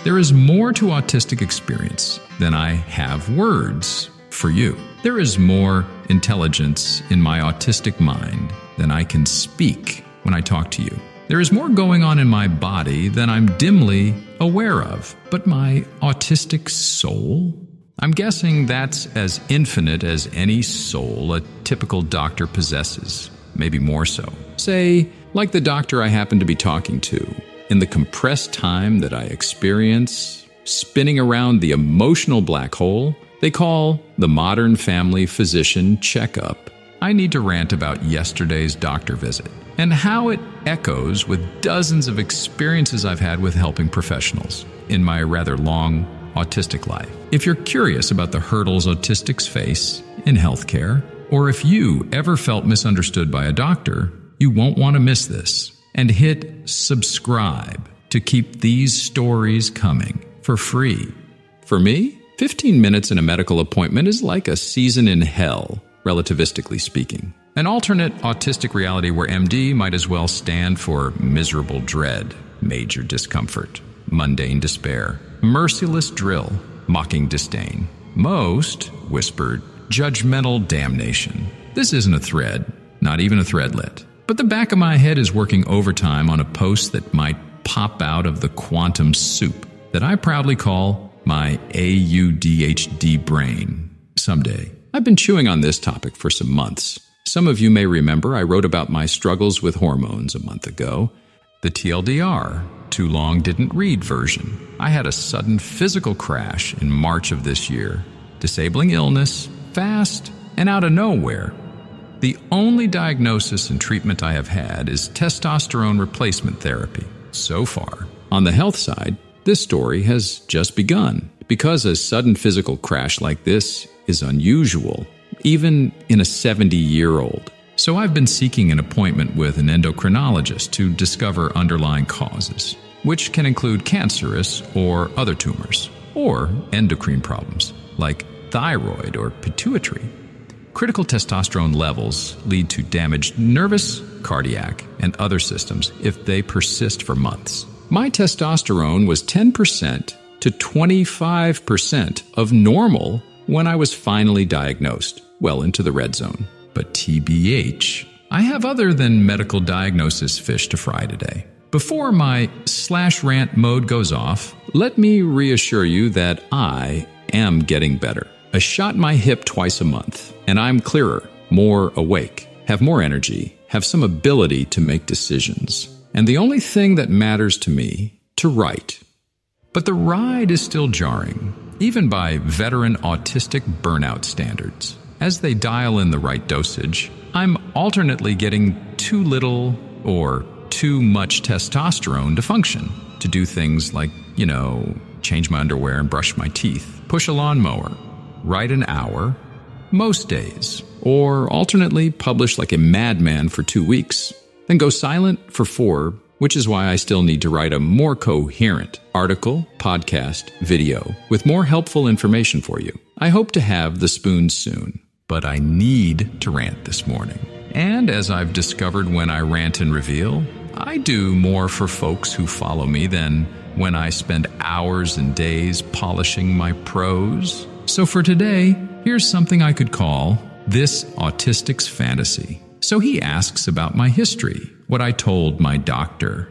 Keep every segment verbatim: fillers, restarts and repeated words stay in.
There is more to autistic experience than I have words for you. There is more intelligence in my autistic mind than I can speak when I talk to you. There is more going on in my body than I'm dimly aware of. But my autistic soul? I'm guessing that's as infinite as any soul a typical doctor possesses, maybe more so. Say, like the doctor I happen to be talking to, in the compressed time that I experience spinning around the emotional black hole they call the modern family physician checkup, I need to rant about yesterday's doctor visit and how it echoes with dozens of experiences I've had with helping professionals in my rather long autistic life. If you're curious about the hurdles autistics face in healthcare, or if you ever felt misunderstood by a doctor, you won't want to miss this. And hit subscribe to keep these stories coming for free. For me, fifteen minutes in a medical appointment is like a season in hell, relativistically speaking. An alternate autistic reality where M D might as well stand for miserable dread, major discomfort, mundane despair, merciless drill, mocking disdain, most, whispered, judgmental damnation. This isn't a thread, not even a threadlet. But the back of my head is working overtime on a post that might pop out of the quantum soup that I proudly call my A U D H D brain someday. I've been chewing on this topic for some months. Some of you may remember I wrote about my struggles with hormones a month ago. The T L D R, too long didn't read version. I had a sudden physical crash in March of this year. Disabling illness, fast, and out of nowhere. The only diagnosis and treatment I have had is testosterone replacement therapy. So far, on the health side, this story has just begun. Because a sudden physical crash like this is unusual, even in a seventy-year-old. So I've been seeking an appointment with an endocrinologist to discover underlying causes, which can include cancerous or other tumors, or endocrine problems like thyroid or pituitary. Critical testosterone levels lead to damaged nervous, cardiac, and other systems if they persist for months. My testosterone was ten percent to twenty-five percent of normal when I was finally diagnosed, well into the red zone. But T B H, I have other than medical diagnosis fish to fry today. Before my slash rant mode goes off, let me reassure you that I am getting better. I shot my hip twice a month, and I'm clearer, more awake, have more energy, have some ability to make decisions. And the only thing that matters to me, to write. But the ride is still jarring, even by veteran autistic burnout standards. As they dial in the right dosage, I'm alternately getting too little or too much testosterone to function, to do things like, you know, change my underwear and brush my teeth, push a lawnmower, write an hour, most days, or alternately publish like a madman for two weeks, then go silent for four, which is why I still need to write a more coherent article, podcast, video, with more helpful information for you. I hope to have the spoon soon, but I need to rant this morning. And as I've discovered when I rant and reveal, I do more for folks who follow me than when I spend hours and days polishing my prose. So for today, here's something I could call This Autistic's Fantasy. So he asks about my history, what I told my doctor.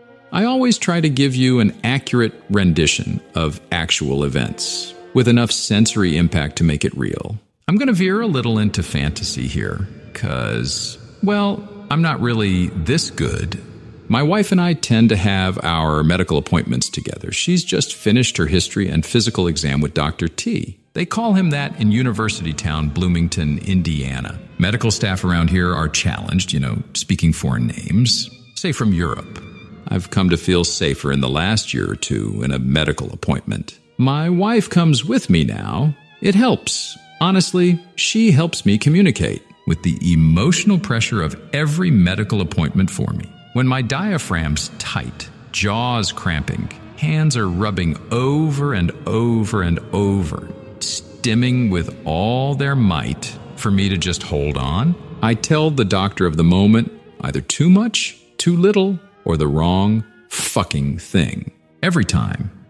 I always try to give you an accurate rendition of actual events, with enough sensory impact to make it real. I'm going to veer a little into fantasy here, because, well, I'm not really this good. My wife and I tend to have our medical appointments together. She's just finished her history and physical exam with Doctor T. They call him that in university town Bloomington, Indiana. Medical staff around here are challenged, you know, speaking foreign names, say from Europe. I've come to feel safer in the last year or two in a medical appointment. My wife comes with me now. It helps. Honestly, she helps me communicate with the emotional pressure of every medical appointment for me. When my diaphragm's tight, jaws cramping, hands are rubbing over and over and over, stimming with all their might for me to just hold on, I tell the doctor of the moment either too much, too little, or the wrong fucking thing. Every time.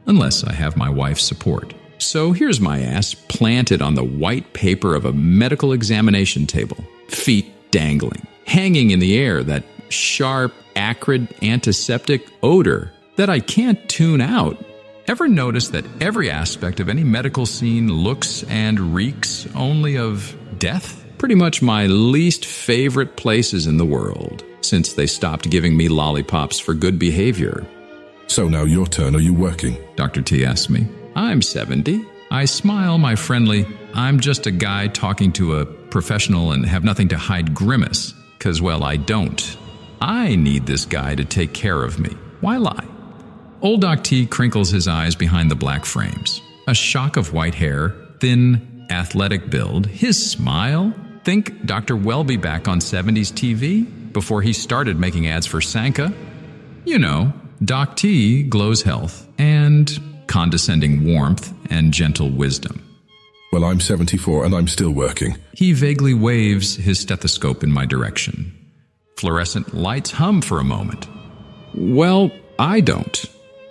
unless I have my wife's support. So here's my ass planted on the white paper of a medical examination table, feet dangling, hanging in the air, that sharp, acrid, antiseptic odor that I can't tune out. Ever notice that every aspect of any medical scene looks and reeks only of death? Pretty much my least favorite places in the world, since they stopped giving me lollipops for good behavior. So now your turn, are you working? Doctor T asks me. I'm seventy. I smile my friendly, I'm just a guy talking to a professional and have nothing to hide grimace, because, well, I don't. I need this guy to take care of me. Why lie? Old Doc T crinkles his eyes behind the black frames. A shock of white hair, thin, athletic build, his smile. Think Doctor Welby back on seventies T V before he started making ads for Sanka. You know, Doc T glows health and condescending warmth and gentle wisdom. Well, I'm seventy-four and I'm still working. He vaguely waves his stethoscope in my direction. Fluorescent lights hum for a moment. Well, I don't.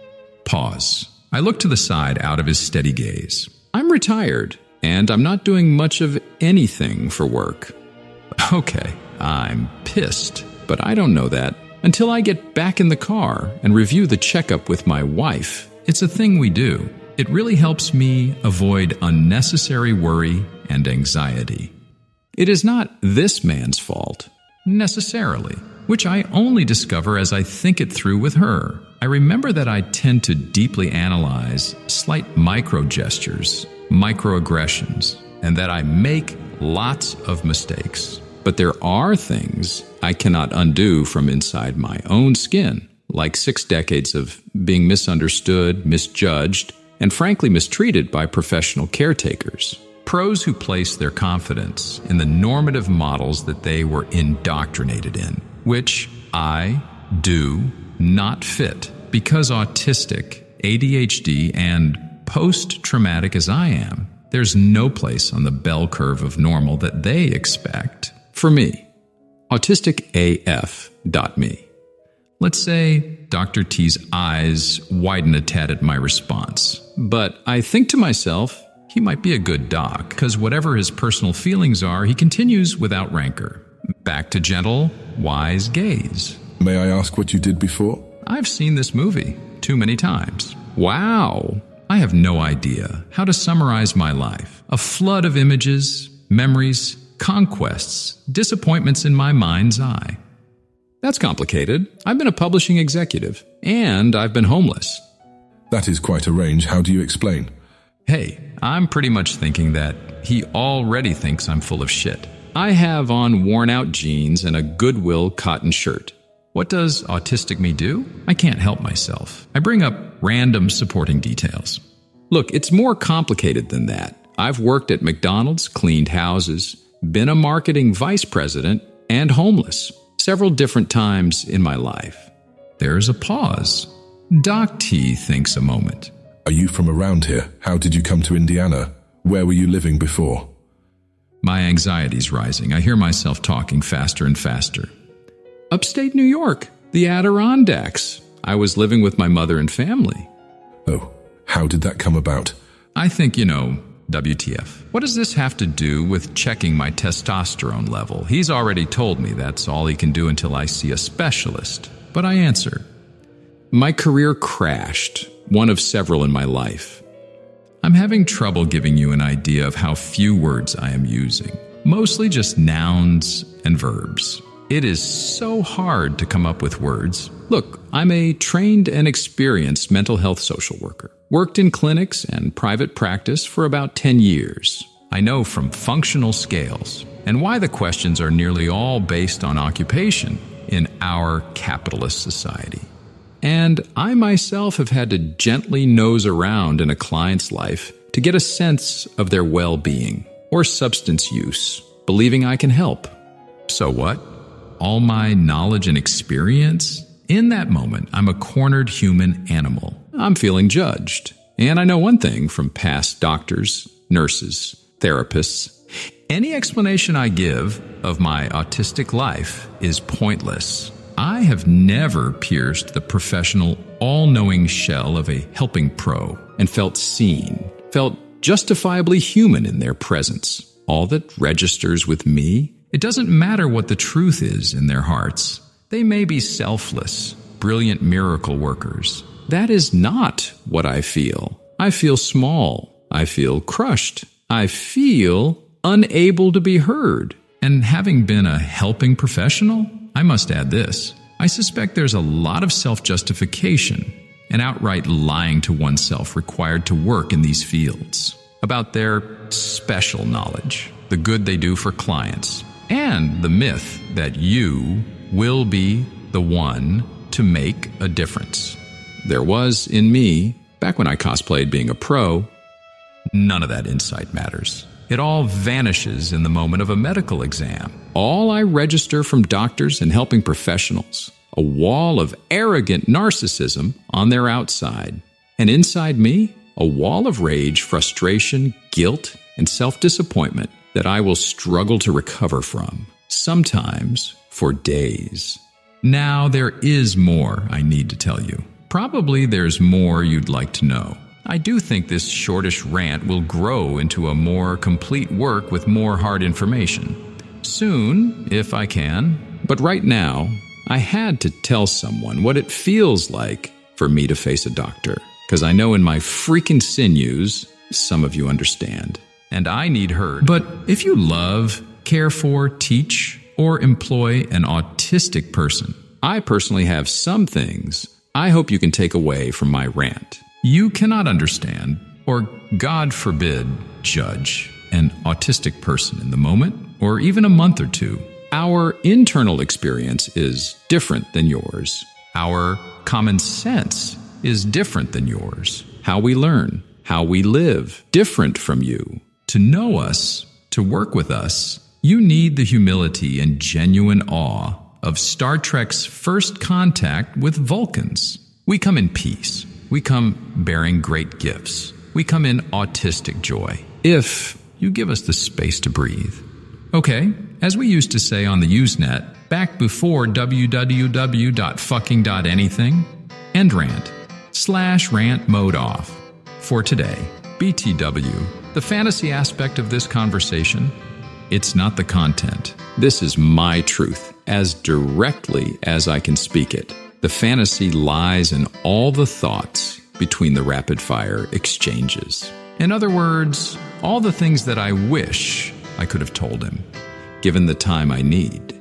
Pause. I look to the side out of his steady gaze. I'm retired, and I'm not doing much of anything for work. Okay, I'm pissed, but I don't know that until I get back in the car and review the checkup with my wife. It's a thing we do. It really helps me avoid unnecessary worry and anxiety. It is not this man's fault, necessarily, which I only discover as I think it through with her. I remember that I tend to deeply analyze slight micro-gestures, microaggressions, and that I make lots of mistakes. But there are things I cannot undo from inside my own skin, like six decades of being misunderstood, misjudged, and frankly mistreated by professional caretakers. Pros who place their confidence in the normative models that they were indoctrinated in, which I do not fit, because autistic, A D H D, and post-traumatic as I am, there's no place on the bell curve of normal that they expect for me. Autistic A F dot me. Let's say Doctor T's eyes widen a tad at my response, but I think to myself, he might be a good doc, because whatever his personal feelings are, he continues without rancor. Back to gentle, wise gaze. May I ask what you did before? I've seen this movie too many times. Wow! I have no idea how to summarize my life. A flood of images, memories, conquests, disappointments in my mind's eye. That's complicated. I've been a publishing executive, and I've been homeless. That is quite a range. How do you explain? Hey, I'm pretty much thinking that he already thinks I'm full of shit. I have on worn-out jeans and a Goodwill cotton shirt. What does autistic me do? I can't help myself. I bring up random supporting details. Look, it's more complicated than that. I've worked at McDonald's, cleaned houses, been a marketing vice president, and homeless several different times in my life. There's a pause. Doc T thinks a moment. Are you from around here? How did you come to Indiana? Where were you living before? My anxiety's rising. I hear myself talking faster and faster. Upstate New York, the Adirondacks. I was living with my mother and family. Oh, how did that come about? I think, you know, W T F. What does this have to do with checking my testosterone level? He's already told me that's all he can do until I see a specialist. But I answer. My career crashed, one of several in my life. I'm having trouble giving you an idea of how few words I am using. Mostly just nouns and verbs. It is so hard to come up with words. Look, I'm a trained and experienced mental health social worker. Worked in clinics and private practice for about ten years. I know from functional scales and why the questions are nearly all based on occupation in our capitalist society. And I myself have had to gently nose around in a client's life to get a sense of their well-being or substance use, believing I can help. So what? All my knowledge and experience? In that moment, I'm a cornered human animal. I'm feeling judged. And I know one thing from past doctors, nurses, therapists. Any explanation I give of my autistic life is pointless. I have never pierced the professional, all-knowing shell of a helping pro and felt seen, felt justifiably human in their presence. All that registers with me, it doesn't matter what the truth is in their hearts. They may be selfless, brilliant miracle workers. That is not what I feel. I feel small. I feel crushed. I feel unable to be heard. And having been a helping professional, I must add this. I suspect there's a lot of self-justification and outright lying to oneself required to work in these fields about their special knowledge, the good they do for clients, and the myth that you will be the one to make a difference. There was, in me, back when I cosplayed being a pro, none of that insight matters. It all vanishes in the moment of a medical exam. All I register from doctors and helping professionals, a wall of arrogant narcissism on their outside. And inside me, a wall of rage, frustration, guilt, and self-disappointment that I will struggle to recover from, sometimes for days. Now there is more I need to tell you. Probably there's more you'd like to know. I do think this shortish rant will grow into a more complete work with more hard information. Soon, if I can. But right now, I had to tell someone what it feels like for me to face a doctor. Because I know in my freaking sinews, some of you understand. And I need heard. But if you love, care for, teach, or employ an autistic person, I personally have some things I hope you can take away from my rant. You cannot understand, or God forbid, judge an autistic person in the moment, or even a month or two. Our internal experience is different than yours. Our common sense is different than yours. How we learn, how we live, different from you. To know us, to work with us, you need the humility and genuine awe of Star Trek's first contact with Vulcans. We come in peace. We come bearing great gifts. We come in autistic joy, if you give us the space to breathe. Okay, as we used to say on the Usenet, back before w w w dot fucking dot anything, end rant, slash rant mode off. For today, B T W, the fantasy aspect of this conversation, it's not the content. This is my truth, as directly as I can speak it. The fantasy lies in all the thoughts between the rapid-fire exchanges. In other words, all the things that I wish I could have told him, given the time I need.